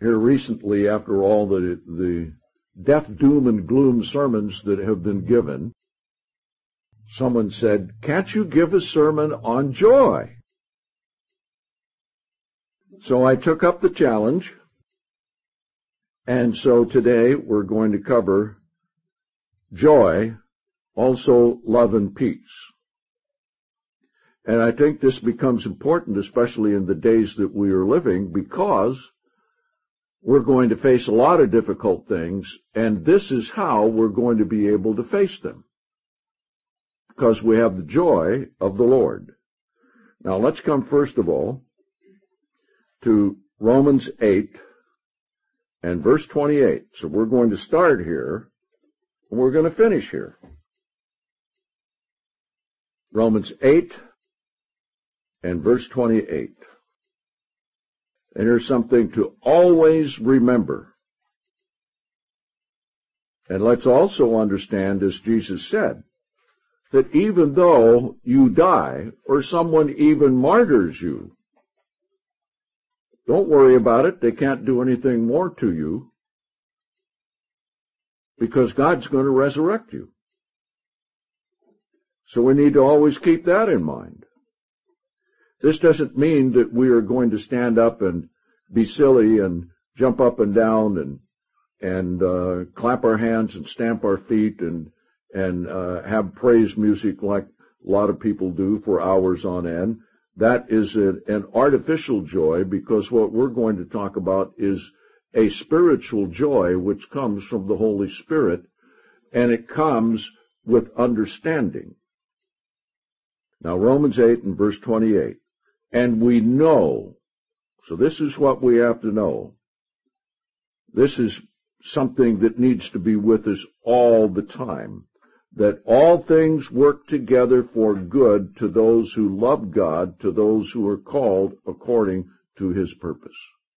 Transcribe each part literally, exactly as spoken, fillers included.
here recently, after all the, the death, doom, and gloom sermons that have been given, someone said, "Can't you give a sermon on joy?" So I took up the challenge, and so today we're going to cover joy, also love and peace. And I think this becomes important, especially in the days that we are living, because we're going to face a lot of difficult things, and this is how we're going to be able to face them, because we have the joy of the Lord. Now let's come first of all to Romans eight and verse twenty-eight. So we're going to start here, and we're going to finish here. Romans eight and verse twenty-eight. And here's something to always remember. And let's also understand, as Jesus said, that even though you die, or someone even martyrs you, don't worry about it. They can't do anything more to you, because God's going to resurrect you. So we need to always keep that in mind. This doesn't mean that we are going to stand up and be silly and jump up and down and and uh, clap our hands and stamp our feet and and uh, have praise music like a lot of people do for hours on end. That is a, an artificial joy, because what we're going to talk about is a spiritual joy which comes from the Holy Spirit, and it comes with understanding. Now, Romans eight and verse twenty-eight. And we know, so this is what we have to know. This is something that needs to be with us all the time, that all things work together for good to those who love God, to those who are called according to His purpose.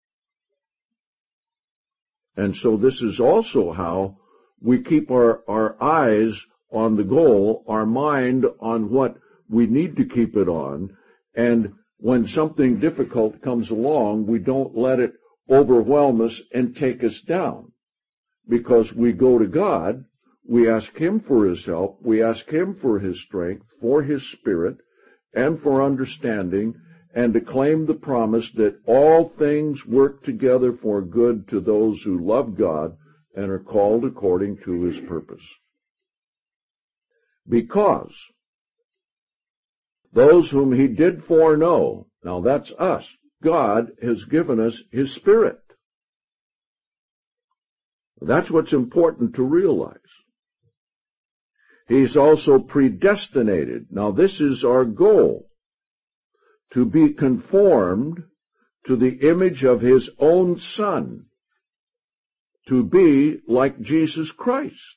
And so this is also how we keep our, our eyes on the goal, our mind on what we need to keep it on, and when something difficult comes along, we don't let it overwhelm us and take us down, because we go to God, we ask Him for His help, we ask Him for His strength, for His Spirit, and for understanding, and to claim the promise that all things work together for good to those who love God and are called according to His purpose. Because those whom He did foreknow, now that's us, God has given us His Spirit. That's what's important to realize. He's also predestinated. Now this is our goal, to be conformed to the image of His own Son, to be like Jesus Christ.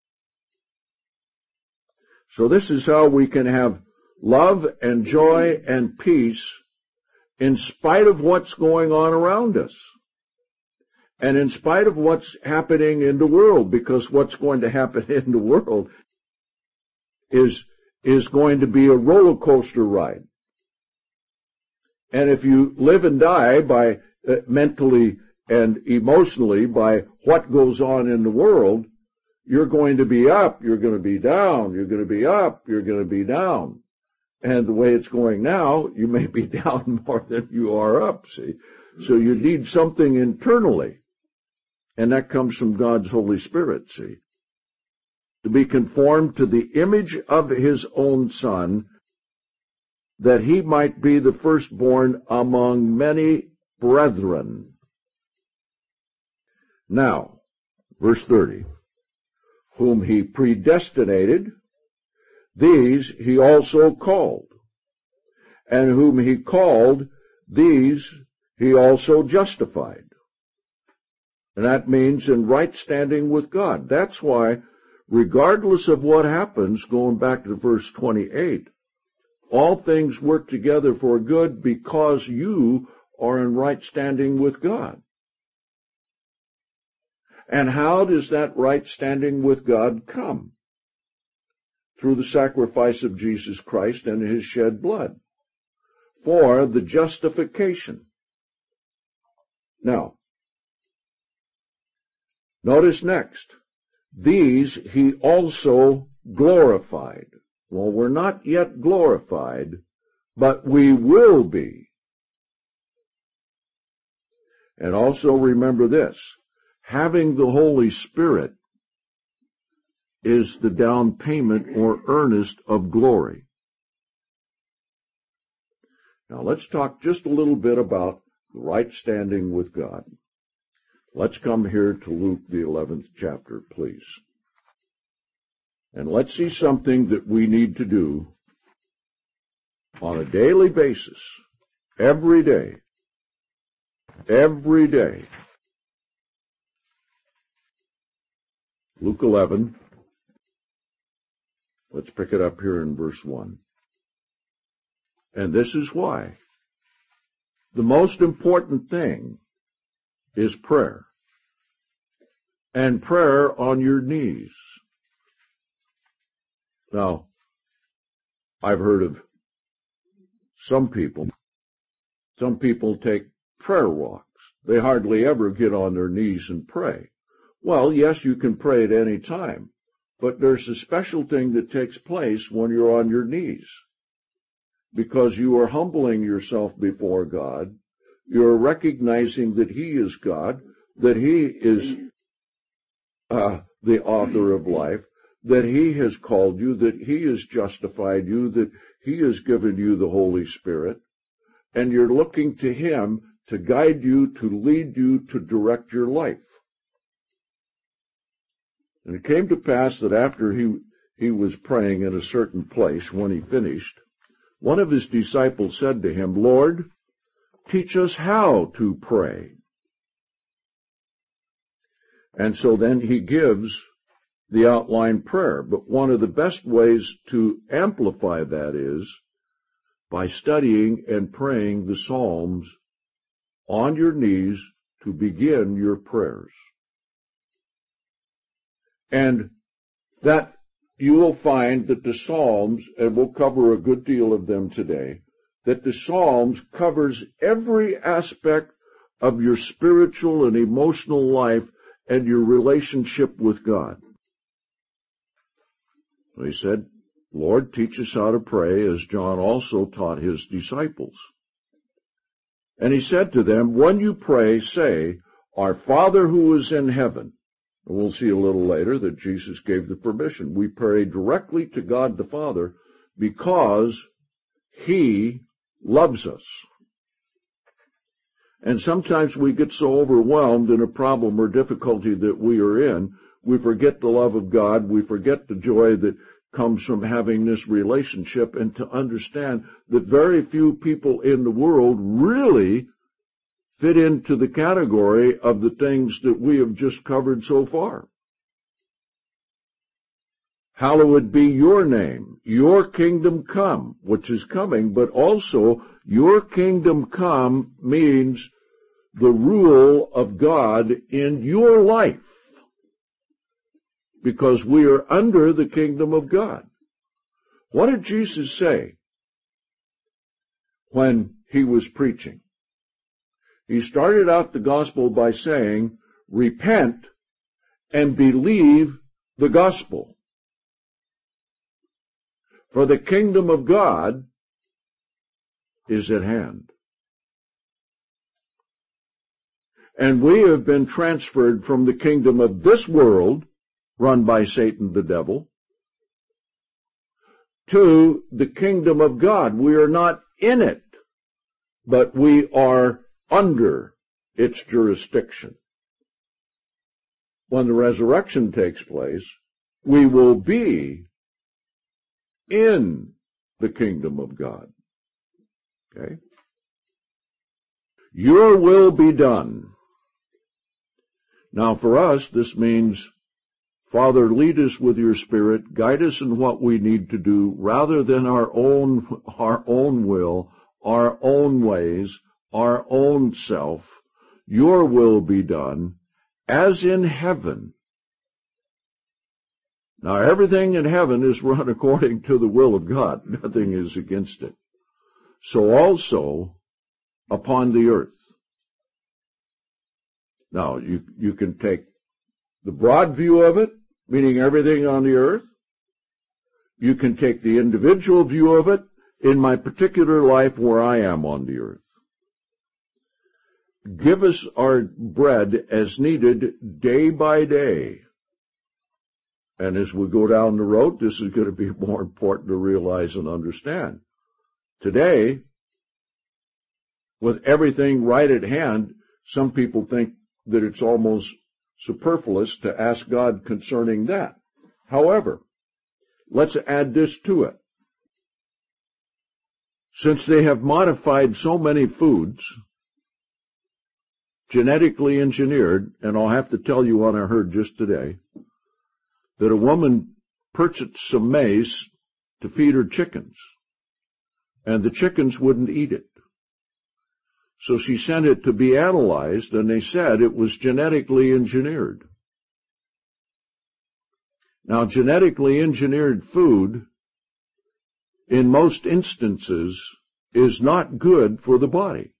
So this is how we can have love and joy and peace in spite of what's going on around us, and in spite of what's happening in the world, because what's going to happen in the world is, is going to be a roller coaster ride. And if you live and die by uh, mentally and emotionally by what goes on in the world, you're going to be up, you're going to be down, you're going to be up, you're going to be down. And the way it's going now, you may be down more than you are up, see. So you need something internally, and that comes from God's Holy Spirit, see. To be conformed to the image of His own Son, that He might be the firstborn among many brethren. Now, verse thirty. Whom He predestinated, these He also called. And whom He called, these He also justified. And that means in right standing with God. That's why, regardless of what happens, going back to verse twenty-eight, all things work together for good because you are in right standing with God. And how does that right standing with God come? Through the sacrifice of Jesus Christ and His shed blood, for the justification. Now, Notice next, these he also glorified. Well, we're not yet glorified, but we will be. And also remember this, having the Holy Spirit is the down payment or earnest of glory. Now let's talk just a little bit about the right standing with God. Let's come here to Luke, the eleventh chapter, please. And let's see something that we need to do on a daily basis, every day, every day. Luke eleven, let's pick it up here in verse one. And this is why. The most important thing is prayer. And prayer on your knees. Now, I've heard of some people, some people take prayer walks. They hardly ever get on their knees and pray. Well, yes, you can pray at any time, but there's a special thing that takes place when you're on your knees, because you are humbling yourself before God. You're recognizing that He is God, that He is uh, the author of life, that He has called you, that He has justified you, that He has given you the Holy Spirit, and you're looking to Him to guide you, to lead you, to direct your life. And it came to pass that after he, he was praying in a certain place, when he finished, one of his disciples said to him, Lord, teach us how to pray. And so then he gives the outline prayer. But one of the best ways to amplify that is by studying and praying the Psalms on your knees to begin your prayers. And that you will find that the Psalms, and we'll cover a good deal of them today, that the Psalms covers every aspect of your spiritual and emotional life and your relationship with God. He said, Lord, teach us how to pray, as John also taught his disciples. And he said to them, when you pray, say, Our Father who is in heaven. And we'll see a little later that Jesus gave the permission. We pray directly to God the Father because He loves us. And sometimes we get so overwhelmed in a problem or difficulty that we are in, we forget the love of God, we forget the joy that comes from having this relationship, and to understand that very few people in the world really fit into the category of the things that we have just covered so far. Hallowed be your name, your kingdom come, which is coming, but also your kingdom come means the rule of God in your life, because we are under the kingdom of God. What did Jesus say when he was preaching? He started out the gospel by saying, repent and believe the gospel. For the kingdom of God is at hand. And we have been transferred from the kingdom of this world, run by Satan the devil, to the kingdom of God. We are not in it, but we are under its jurisdiction. When the resurrection takes place, we will be in the kingdom of God. Okay? Your will be done. Now for us, this means, Father, lead us with your Spirit, guide us in what we need to do, rather than our own, our own will, our own ways, our own self. Your will be done, as in heaven. Now, everything in heaven is run according to the will of God. Nothing is against it. So also upon the earth. Now, you, you can take the broad view of it, meaning everything on the earth. You can take the individual view of it in my particular life where I am on the earth. Give us our bread as needed day by day. And as we go down the road, this is going to be more important to realize and understand. Today, with everything right at hand, some people think that it's almost superfluous to ask God concerning that. However, let's add this to it. Since they have modified so many foods, genetically engineered, and I'll have to tell you what I heard just today, that a woman purchased some maize to feed her chickens, and the chickens wouldn't eat it. So she sent it to be analyzed, and they said it was genetically engineered. Now, genetically engineered food, in most instances, is not good for the body.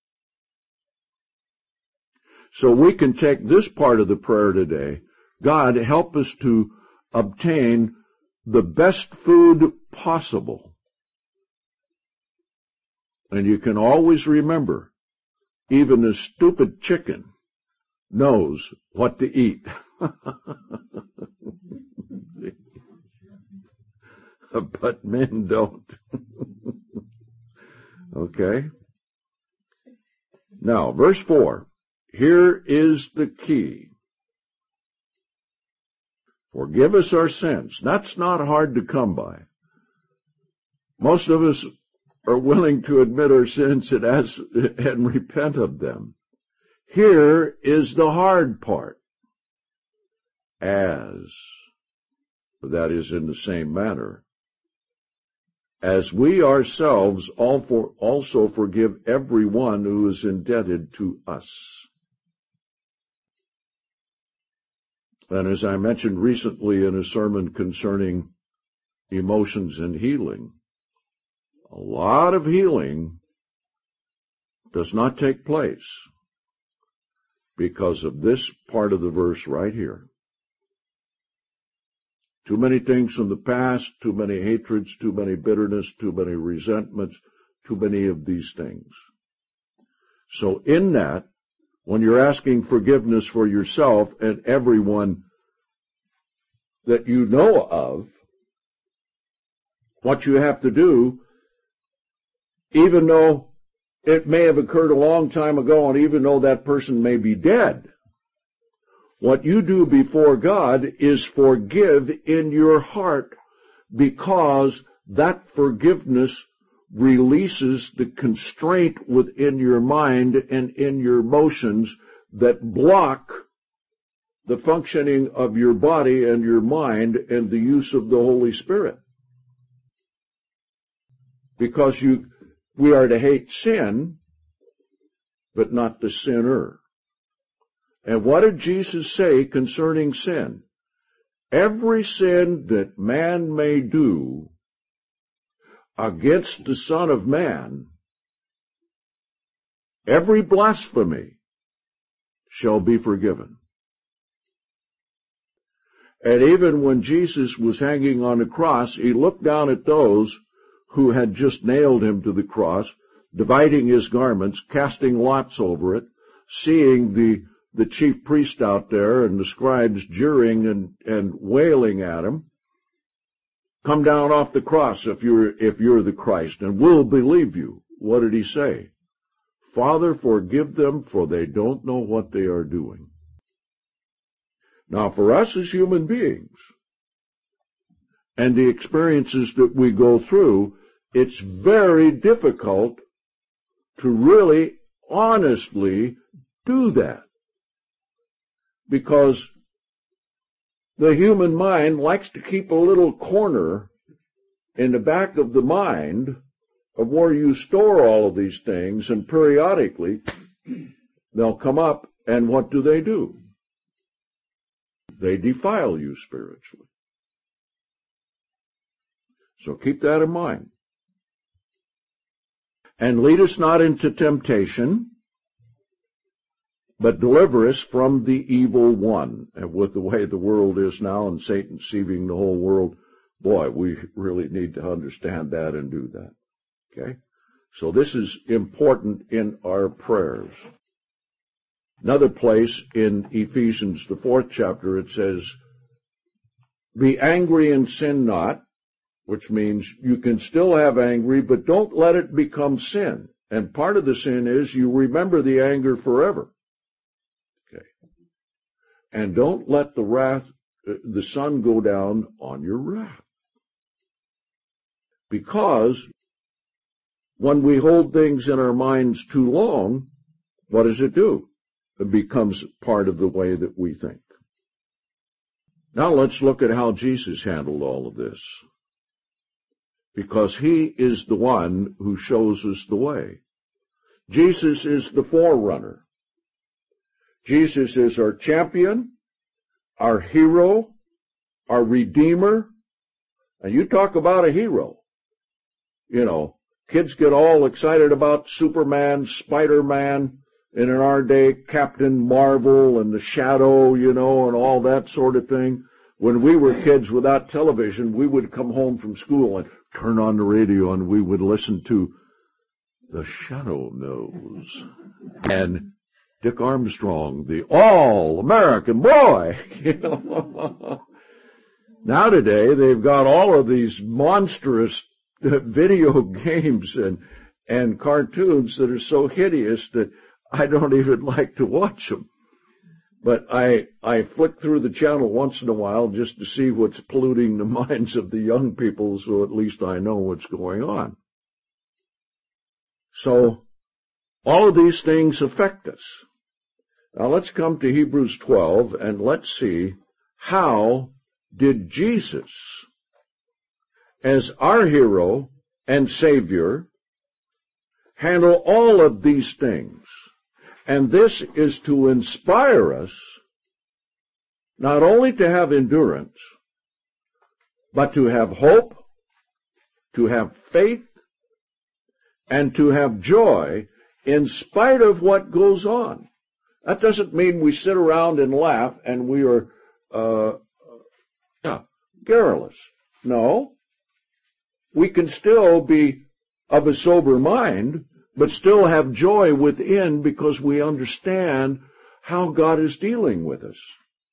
So we can take this part of the prayer today. God, help us to obtain the best food possible. And you can always remember, even a stupid chicken knows what to eat. But men don't. Okay? Now, verse four. Here is the key. Forgive us our sins. That's not hard to come by. Most of us are willing to admit our sins and, ask, and repent of them. Here is the hard part. As, that is in the same manner, as we ourselves also forgive everyone who is indebted to us. And as I mentioned recently in a sermon concerning emotions and healing, a lot of healing does not take place because of this part of the verse right here. Too many things from the past, too many hatreds, too many bitterness, too many resentments, too many of these things. So in that, when you're asking forgiveness for yourself and everyone that you know of, what you have to do, even though it may have occurred a long time ago and even though that person may be dead, what you do before God is forgive in your heart, because that forgiveness releases the constraint within your mind and in your emotions that block the functioning of your body and your mind and the use of the Holy Spirit. Because you, we are to hate sin, but not the sinner. And what did Jesus say concerning sin? Every sin that man may do against the Son of Man, every blasphemy shall be forgiven. And even when Jesus was hanging on the cross, he looked down at those who had just nailed him to the cross, dividing his garments, casting lots over it, seeing the, the chief priest out there and the scribes jeering and, and wailing at him. Come down off the cross if you're, if you're the Christ, and we'll believe you. What did he say? Father, forgive them, for they don't know what they are doing. Now, for us as human beings, and the experiences that we go through, it's very difficult to really, honestly do that. Because the human mind likes to keep a little corner in the back of the mind of where you store all of these things, and periodically they'll come up, and what do they do? They defile you spiritually. So keep that in mind. And lead us not into temptation, but deliver us from the evil one. And with the way the world is now and Satan deceiving the whole world, boy, we really need to understand that and do that. Okay? So this is important in our prayers. Another place in Ephesians, the fourth chapter, it says, be angry and sin not, which means you can still have angry, but don't let it become sin. And part of the sin is you remember the anger forever. Okay. And don't let the wrath, the sun go down on your wrath. Because when we hold things in our minds too long, what does it do? It becomes part of the way that we think. Now let's look at how Jesus handled all of this. Because he is the one who shows us the way. Jesus is the forerunner. Jesus is our champion, our hero, our redeemer. And you talk about a hero. You know, kids get all excited about Superman, Spider-Man, and in our day, Captain Marvel and the Shadow, you know, and all that sort of thing. When we were kids without television, we would come home from school and turn on the radio and we would listen to The Shadow Knows and Dick Armstrong, the all-American boy. You know? Now today, they've got all of these monstrous video games and, and cartoons that are so hideous that I don't even like to watch them. But I, I flick through the channel once in a while just to see what's polluting the minds of the young people, so at least I know what's going on. So, all of these things affect us. Now let's come to Hebrews twelve and let's see how did Jesus, as our hero and Savior, handle all of these things. And this is to inspire us not only to have endurance, but to have hope, to have faith, and to have joy in spite of what goes on. That doesn't mean we sit around and laugh and we are uh, yeah, garrulous. No. We can still be of a sober mind, but still have joy within because we understand how God is dealing with us.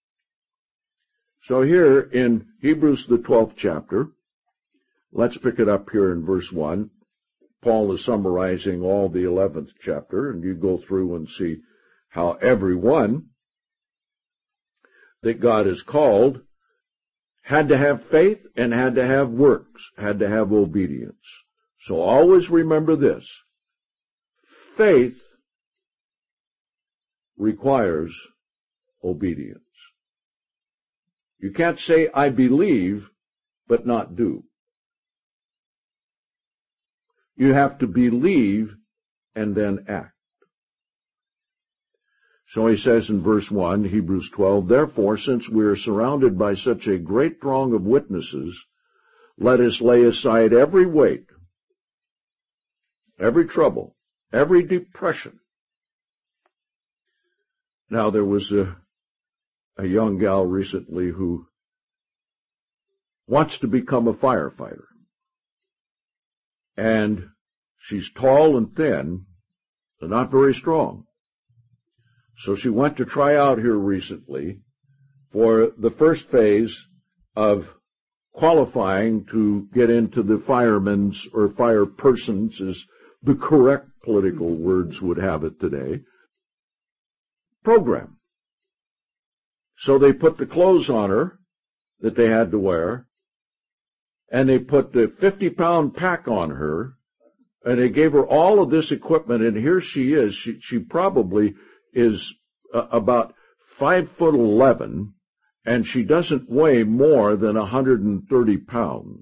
So here in Hebrews the twelfth chapter, let's pick it up here in verse one. Paul is summarizing all the eleventh chapter, and you go through and see how everyone that God has called had to have faith and had to have works, had to have obedience. So always remember this. Faith requires obedience. You can't say, I believe, but not do. You have to believe and then act. So he says in verse one, Hebrews twelve, therefore, since we are surrounded by such a great throng of witnesses, let us lay aside every weight, every trouble, every depression. Now, there was a, a young gal recently who wants to become a firefighter. And she's tall and thin and not very strong. So she went to try out here recently for the first phase of qualifying to get into the firemen's or fire persons, as the correct political words would have it today, program. So they put the clothes on her that they had to wear, and they put the fifty pound pack on her, and they gave her all of this equipment, and here she is. She, she probably is uh, about five foot eleven, and she doesn't weigh more than one hundred thirty pounds.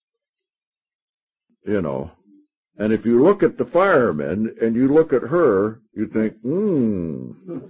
You know. And if you look at the firemen and you look at her, you think, hmm.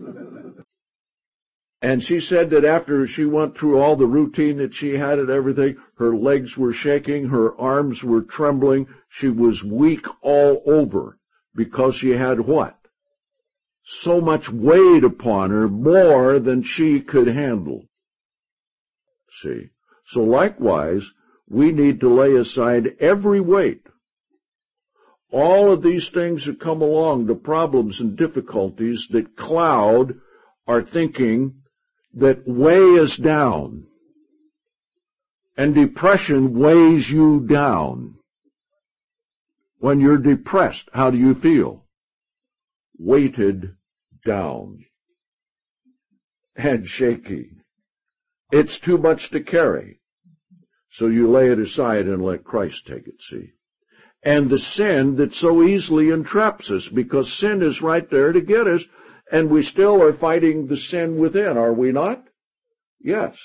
And she said that after she went through all the routine that she had and everything, her legs were shaking, her arms were trembling, she was weak all over because she had what? so much weight upon her, more than she could handle. See? So likewise, we need to lay aside every weight. All of these things that come along, the problems and difficulties that cloud our thinking, that weigh us down. And depression weighs you down. When you're depressed, how do you feel? Weighted down. And shaky. It's too much to carry. So you lay it aside and let Christ take it, see? And the sin that so easily entraps us, because sin is right there to get us, and we still are fighting the sin within, are we not? Yes.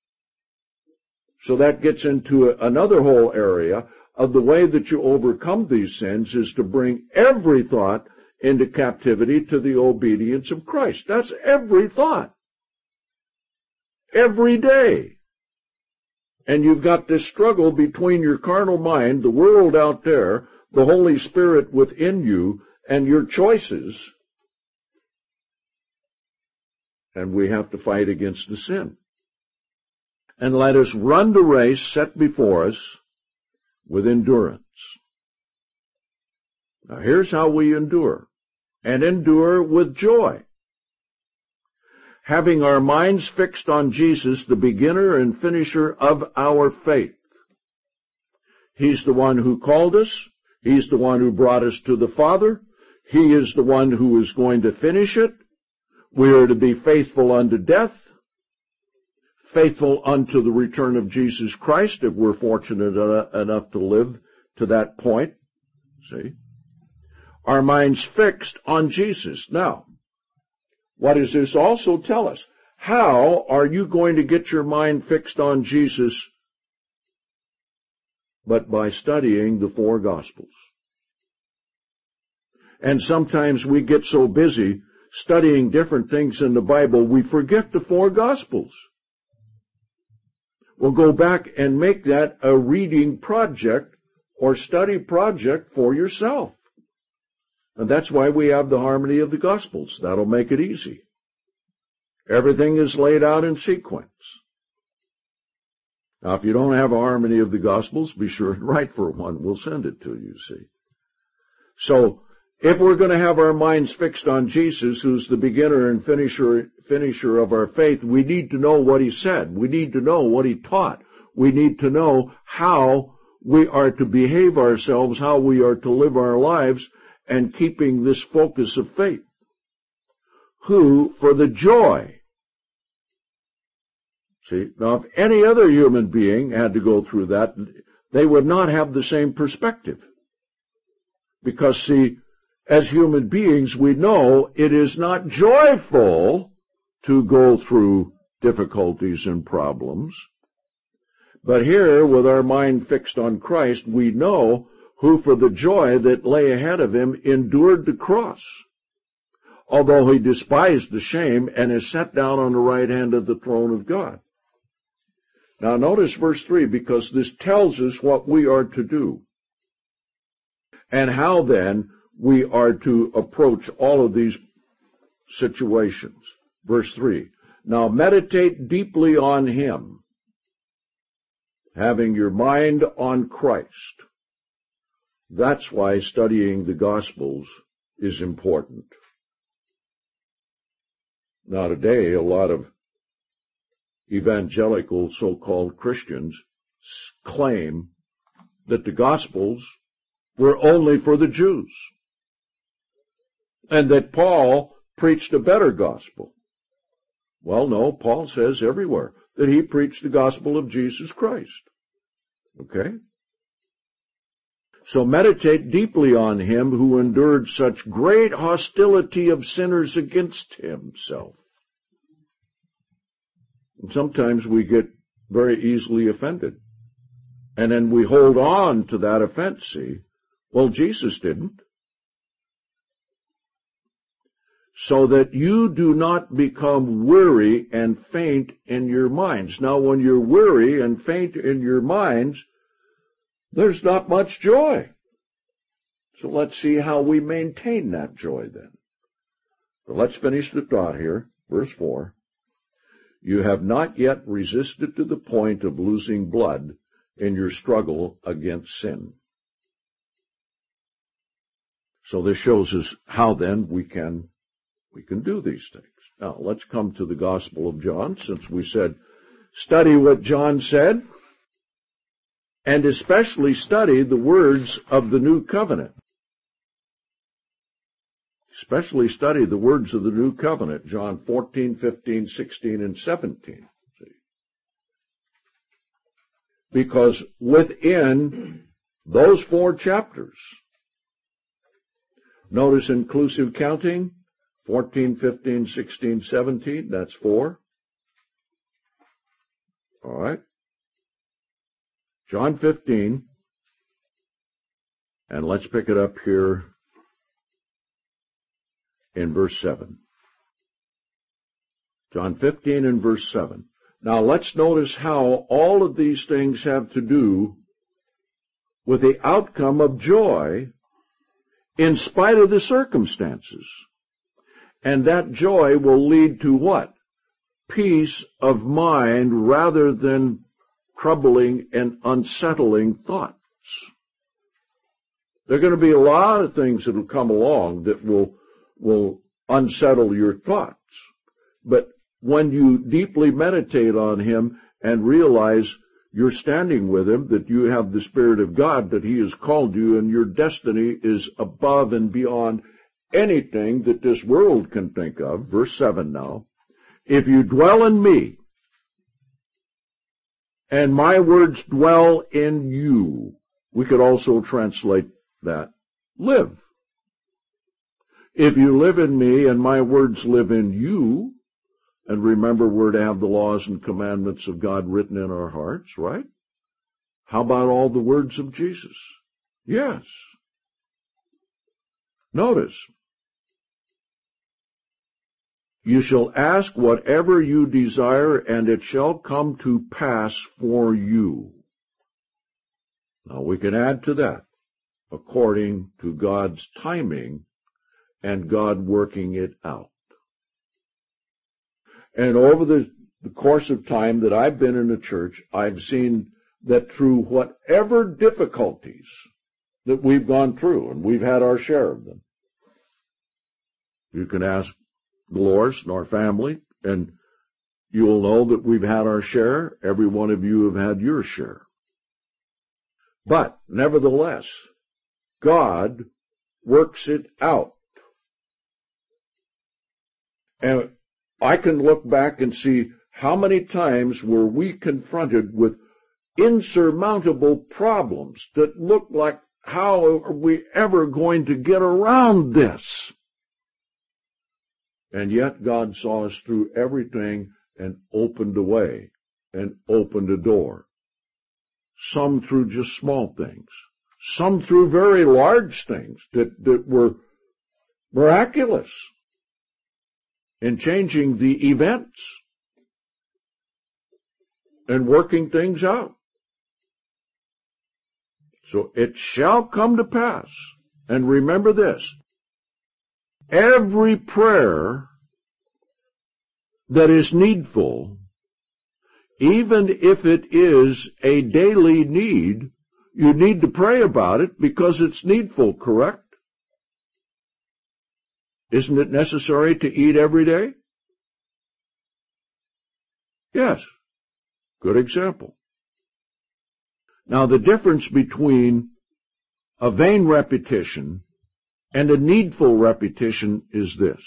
So that gets into another whole area of the way that you overcome these sins is to bring every thought into captivity to the obedience of Christ. That's every thought. Every day. And you've got this struggle between your carnal mind, the world out there, the Holy Spirit within you, and your choices. And we have to fight against the sin. And let us run the race set before us with endurance. Now here's how we endure. And endure with joy. Having our minds fixed on Jesus, the beginner and finisher of our faith. He's the one who called us. He's the one who brought us to the Father. He is the one who is going to finish it. We are to be faithful unto death, faithful unto the return of Jesus Christ, if we're fortunate enough to live to that point. See? Our minds fixed on Jesus. Now, what does this also tell us? How are you going to get your mind fixed on Jesus? But by studying the four Gospels. And sometimes we get so busy studying different things in the Bible, we forget the four Gospels. Well, go back and make that a reading project or study project for yourself. And that's why we have the harmony of the Gospels. That'll make it easy. Everything is laid out in sequence. Now, if you don't have a harmony of the Gospels, be sure to write for one. We'll send it to you, see. So, if we're going to have our minds fixed on Jesus, who's the beginner and finisher, finisher of our faith, we need to know what he said. We need to know what he taught. We need to know how we are to behave ourselves, how we are to live our lives, and keeping this focus of faith. Who, for the joy. See, now if any other human being had to go through that, they would not have the same perspective. Because, see, as human beings, we know it is not joyful to go through difficulties and problems. But here, with our mind fixed on Christ, we know who for the joy that lay ahead of him endured the cross, although he despised the shame and is set down on the right hand of the throne of God. Now notice verse three, because this tells us what we are to do, and how then we are to approach all of these situations. Verse three, now meditate deeply on him, having your mind on Christ. That's why studying the Gospels is important. Now today, a lot of evangelical so-called Christians claim that the Gospels were only for the Jews, and that Paul preached a better gospel. Well, no, Paul says everywhere that he preached the gospel of Jesus Christ. Okay? So meditate deeply on him who endured such great hostility of sinners against himself. And sometimes we get very easily offended. And then we hold on to that offense, see? Well, Jesus didn't. So that you do not become weary and faint in your minds. Now, when you're weary and faint in your minds, there's not much joy. So let's see how we maintain that joy then. But let's finish the thought here. Verse four. You have not yet resisted to the point of losing blood in your struggle against sin. So this shows us how then we can, we can do these things. Now, let's come to the Gospel of John, since we said, study what John said, and especially study the words of the New Covenant. Especially study the words of the New Covenant, John fourteen, fifteen, sixteen, and seventeen. See? Because within those four chapters, notice inclusive counting, fourteen, fifteen, sixteen, seventeen, that's four. All right. John fifteen, and let's pick it up here in verse seven. John fifteen and verse seven. Now let's notice how all of these things have to do with the outcome of joy in spite of the circumstances. And that joy will lead to what? Peace of mind rather than troubling and unsettling thoughts. There are going to be a lot of things that will come along that will will unsettle your thoughts. But when you deeply meditate on Him and realize you're standing with Him, that you have the Spirit of God, that He has called you, and your destiny is above and beyond anything that this world can think of. Verse seven now. If you dwell in me, and my words dwell in you, we could also translate that, live. If you live in me and my words live in you, and remember we're to have the laws and commandments of God written in our hearts, right? How about all the words of Jesus? Yes. Notice, you shall ask whatever you desire, and it shall come to pass for you. Now we can add to that, according to God's timing and God working it out. And over the, the course of time that I've been in the church, I've seen that through whatever difficulties that we've gone through, and we've had our share of them, you can ask Dolores and our family, and you'll know that we've had our share. Every one of you have had your share. But, nevertheless, God works it out. And I can look back and see how many times were we confronted with insurmountable problems that looked like, how are we ever going to get around this? And yet God saw us through everything and opened a way and opened a door. Some through just small things. Some through very large things that, that were miraculous in changing the events and working things out. So it shall come to pass. And remember this. Every prayer that is needful, even if it is a daily need, you need to pray about it because it's needful, correct? Isn't it necessary to eat every day? Yes. Good example. Now, the difference between a vain repetition and a needful repetition is this.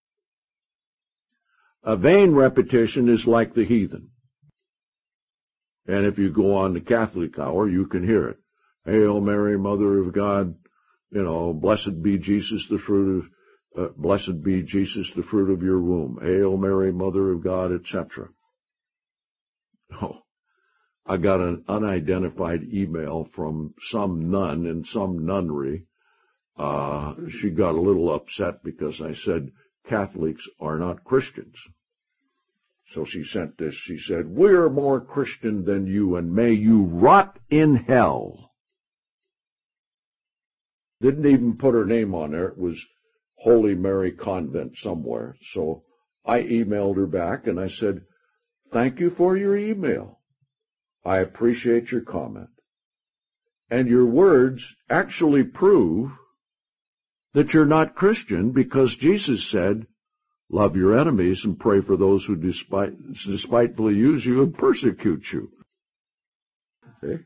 A vain repetition is like the heathen. And if you go on the Catholic hour, you can hear it. Hail Mary, Mother of God, you know, blessed be Jesus, the fruit of, uh, blessed be Jesus, the fruit of your womb. Hail Mary, Mother of God, et cetera. Oh, I got an unidentified email from some nun in some nunnery. Uh, she got a little upset because I said Catholics are not Christians. So she sent this. She said, we're more Christian than you, and may you rot in hell. Didn't even put her name on there. It was Holy Mary Convent somewhere. So I emailed her back and I said, thank you for your email. I appreciate your comment. And your words actually prove that you're not Christian, because Jesus said, love your enemies and pray for those who despite, despitefully use you and persecute you. See?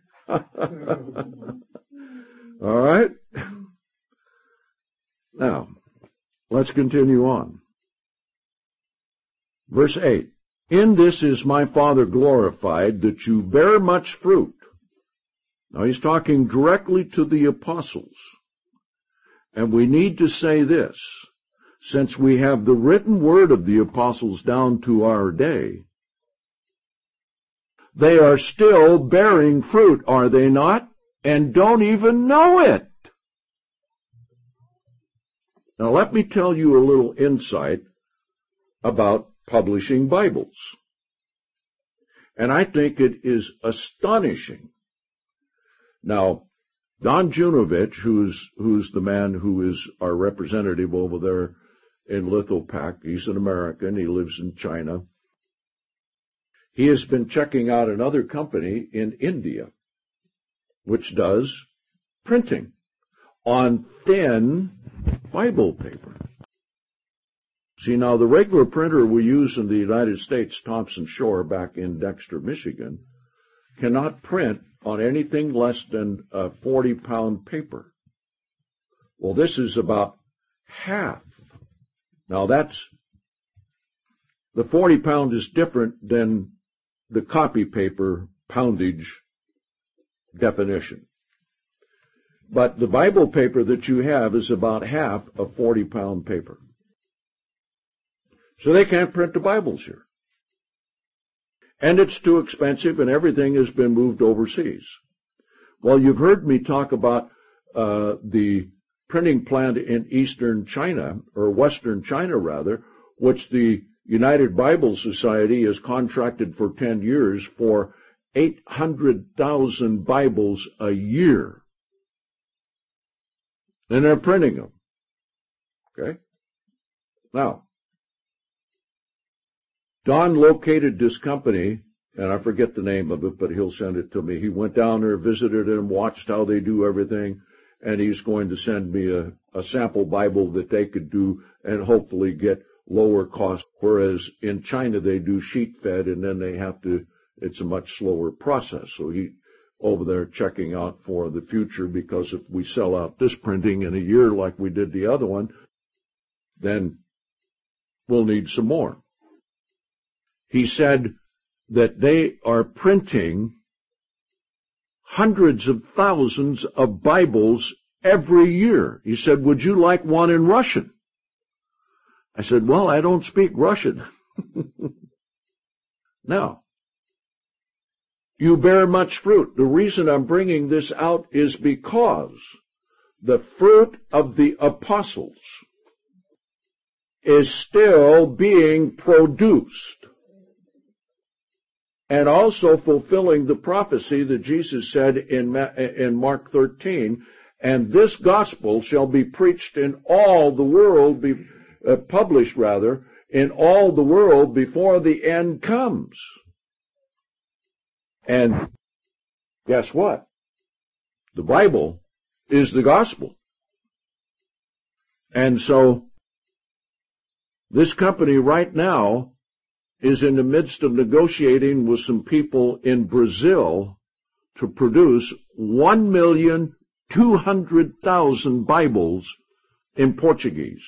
All right? Now, let's continue on. Verse eight. In this is my Father glorified, that you bear much fruit. Now he's talking directly to the apostles. And we need to say this, since we have the written word of the apostles down to our day, they are still bearing fruit, are they not? And don't even know it. Now let me tell you a little insight about publishing Bibles. And I think it is astonishing. Now, Don Junovich, who's, who's the man who is our representative over there in Lithopak, he's an American, he lives in China. He has been checking out another company in India, which does printing on thin Bible paper. See, now the regular printer we use in the United States, Thompson Shore, back in Dexter, Michigan, cannot print on anything less than a forty pound paper. Well, this is about half. Now that's, the forty pound is different than the copy paper poundage definition. But the Bible paper that you have is about half of forty pound paper. So they can't print the Bibles here. And it's too expensive, and everything has been moved overseas. Well, you've heard me talk about uh, the printing plant in eastern China, or western China rather, which the United Bible Society has contracted for ten years for eight hundred thousand Bibles a year. And they're printing them. Okay? Now, Don located this company, and I forget the name of it, but he'll send it to me. He went down there, visited them, watched how they do everything, and he's going to send me a, a sample Bible that they could do and hopefully get lower cost, whereas in China they do sheet fed and then they have to, it's a much slower process. So he over there checking out for the future, because if we sell out this printing in a year like we did the other one, then we'll need some more. He said that they are printing hundreds of thousands of Bibles every year. He said, would you like one in Russian? I said, well, I don't speak Russian. Now, you bear much fruit. The reason I'm bringing this out is because the fruit of the apostles is still being produced, and also fulfilling the prophecy that Jesus said in, in Mark thirteen, and this gospel shall be preached in all the world, be uh, published rather, in all the world before the end comes. And guess what? The Bible is the gospel. And so, this company right now is in the midst of negotiating with some people in Brazil to produce one million two hundred thousand Bibles in Portuguese.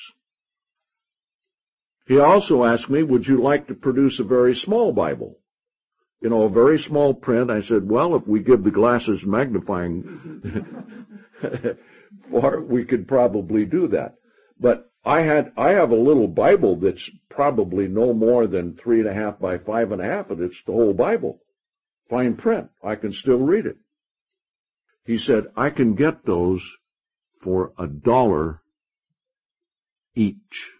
He also asked me, would you like to produce a very small Bible? You know, a very small print. I said, well, if we give the glasses magnifying for it, we could probably do that. But I had, I have a little Bible that's probably no more than three and a half by five and a half, and it's the whole Bible. Fine print. I can still read it. He said, I can get those for a dollar each.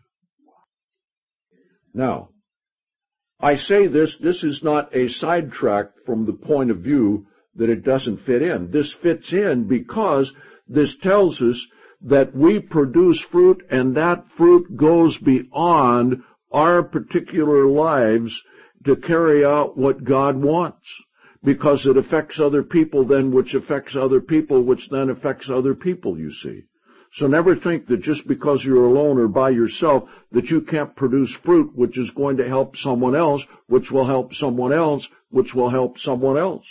Now, I say this, this is not a sidetrack from the point of view that it doesn't fit in. This fits in because this tells us that we produce fruit, and that fruit goes beyond our particular lives to carry out what God wants, because it affects other people then, which affects other people, which then affects other people, you see. So never think that just because you're alone or by yourself that you can't produce fruit which is going to help someone else, which will help someone else, which will help someone else.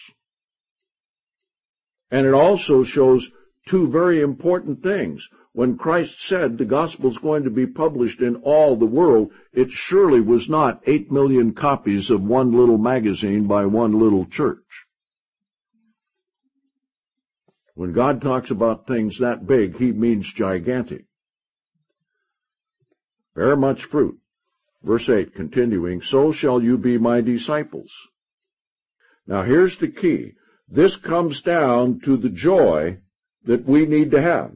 And it also shows two very important things. When Christ said the gospel is going to be published in all the world, it surely was not eight million copies of one little magazine by one little church. When God talks about things that big, he means gigantic. Bear much fruit. Verse eight, continuing, so shall you be my disciples. Now here's the key. This comes down to the joy that we need to have.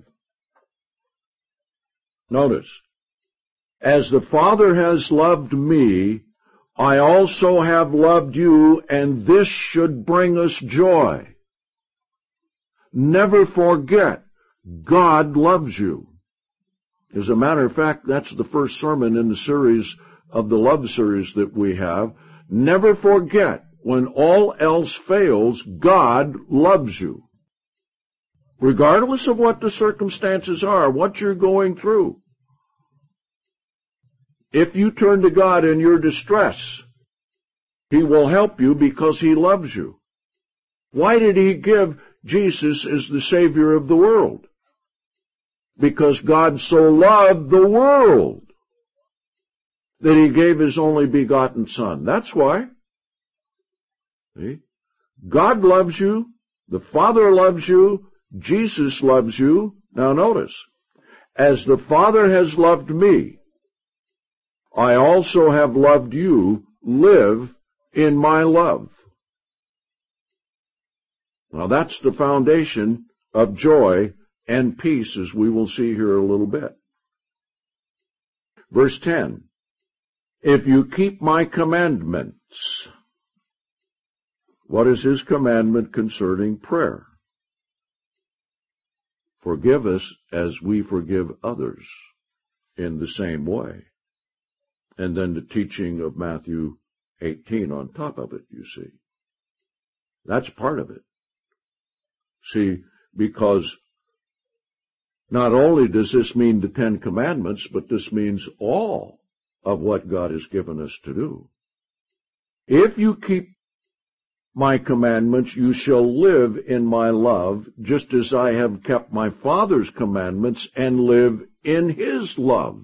Notice, as the Father has loved me, I also have loved you, and this should bring us joy. Never forget, God loves you. As a matter of fact, that's the first sermon in the series of the love series that we have. Never forget, when all else fails, God loves you. Regardless of what the circumstances are, what you're going through. If you turn to God in your distress, he will help you because he loves you. Why did he give Jesus as the Savior of the world? Because God so loved the world that he gave his only begotten Son. That's why. See? God loves you. The Father loves you. Jesus loves you. Now notice, as the Father has loved me, I also have loved you. Live in my love. Now that's the foundation of joy and peace, as we will see here a little bit. Verse ten, if you keep my commandments. What is his commandment concerning prayer? Forgive us as we forgive others in the same way. And then the teaching of Matthew eighteen on top of it, you see. That's part of it. See, because not only does this mean the Ten Commandments, but this means all of what God has given us to do. If you keep my commandments, you shall live in my love, just as I have kept my Father's commandments and live in his love.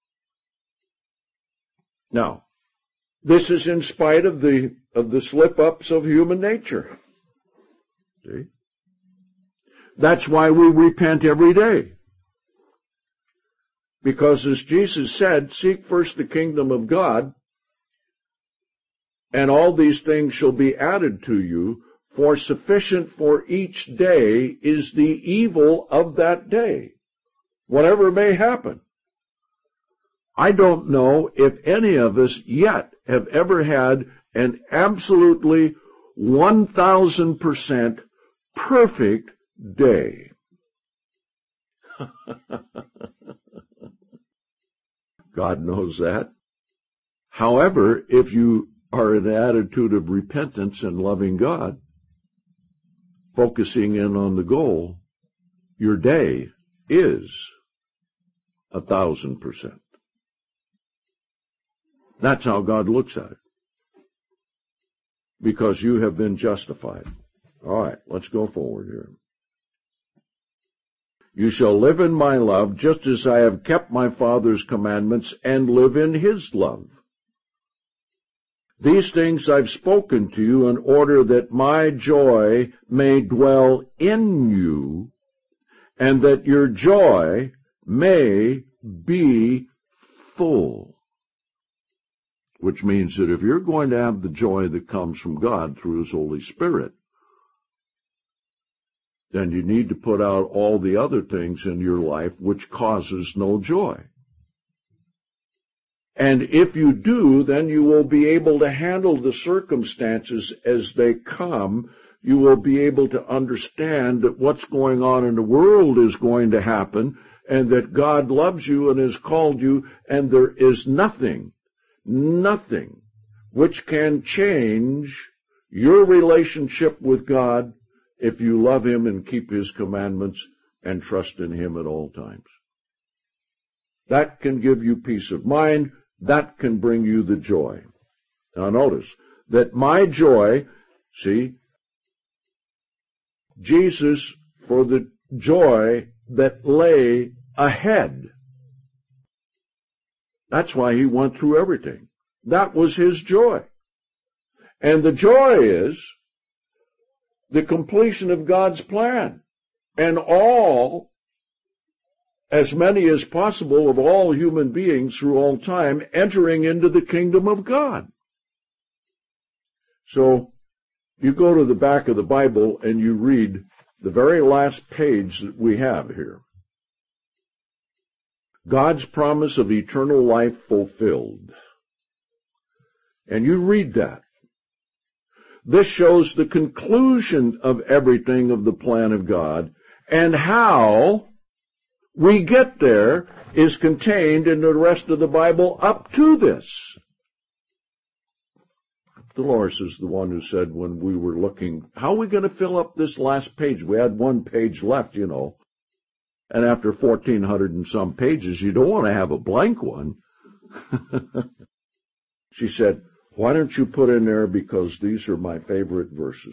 Now, this is in spite of the of the slip-ups of human nature. See? That's why we repent every day. Because as Jesus said, seek first the kingdom of God, and all these things shall be added to you, for sufficient for each day is the evil of that day, whatever may happen. I don't know if any of us yet have ever had an absolutely one thousand percent perfect day. God knows that. However, if you are in an attitude of repentance and loving God, focusing in on the goal, your day is a thousand percent. That's how God looks at it. Because you have been justified. All right, let's go forward here. You shall live in my love, just as I have kept my Father's commandments and live in his love. These things I've spoken to you in order that my joy may dwell in you, and that your joy may be full. Which means that if you're going to have the joy that comes from God through his Holy Spirit, then you need to put out all the other things in your life which causes no joy. And if you do, then you will be able to handle the circumstances as they come. You will be able to understand that what's going on in the world is going to happen, and that God loves you and has called you, and there is nothing, nothing which can change your relationship with God if you love Him and keep His commandments and trust in Him at all times. That can give you peace of mind. That can bring you the joy. Now notice that my joy, see, Jesus, for the joy that lay ahead. That's why He went through everything. That was His joy. And the joy is the completion of God's plan. And all, as many as possible of all human beings through all time, entering into the kingdom of God. So, you go to the back of the Bible and you read the very last page that we have here. God's promise of eternal life fulfilled. And you read that. This shows the conclusion of everything of the plan of God, and how we get there is contained in the rest of the Bible up to this. Dolores is the one who said when we were looking, how are we going to fill up this last page? We had one page left, you know. And after fourteen hundred and some pages, you don't want to have a blank one. She said, why don't you put in there, because these are my favorite verses.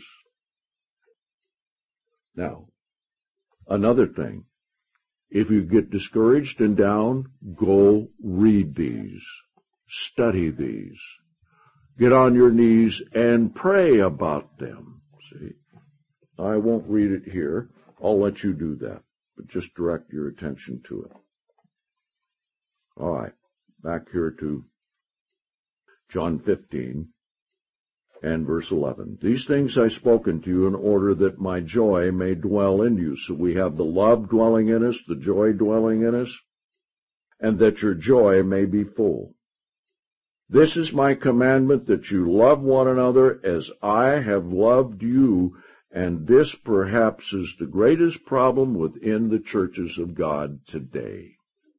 Now, another thing. If you get discouraged and down, go read these. Study these. Get on your knees and pray about them. See? I won't read it here. I'll let you do that. But just direct your attention to it. All right. Back here to John fifteen and verse eleven. These things I've spoken to you in order that my joy may dwell in you. So we have the love dwelling in us, the joy dwelling in us, and that your joy may be full. This is my commandment, that you love one another as I have loved you, and this perhaps is the greatest problem within the churches of God today.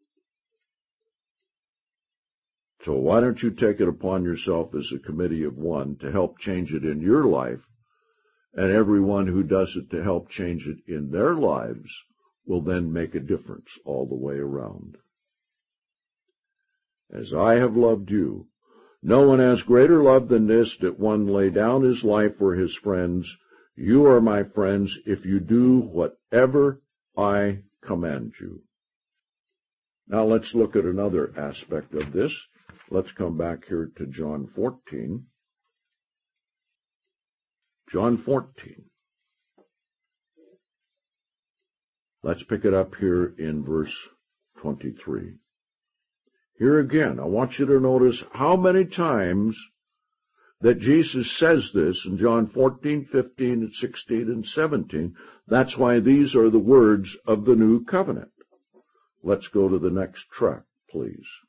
So why don't you take it upon yourself as a committee of one to help change it in your life, and everyone who does it to help change it in their lives will then make a difference all the way around. As I have loved you, no one has greater love than this, that one lay down his life for his friends. You are my friends if you do whatever I command you. Now let's look at another aspect of this. Let's come back here to John fourteen. John fourteen. Let's pick it up here in verse twenty-three. Here again, I want you to notice how many times that Jesus says this in John fourteen, fifteen, and sixteen, and seventeen. That's why these are the words of the new covenant. Let's go to the next track, please.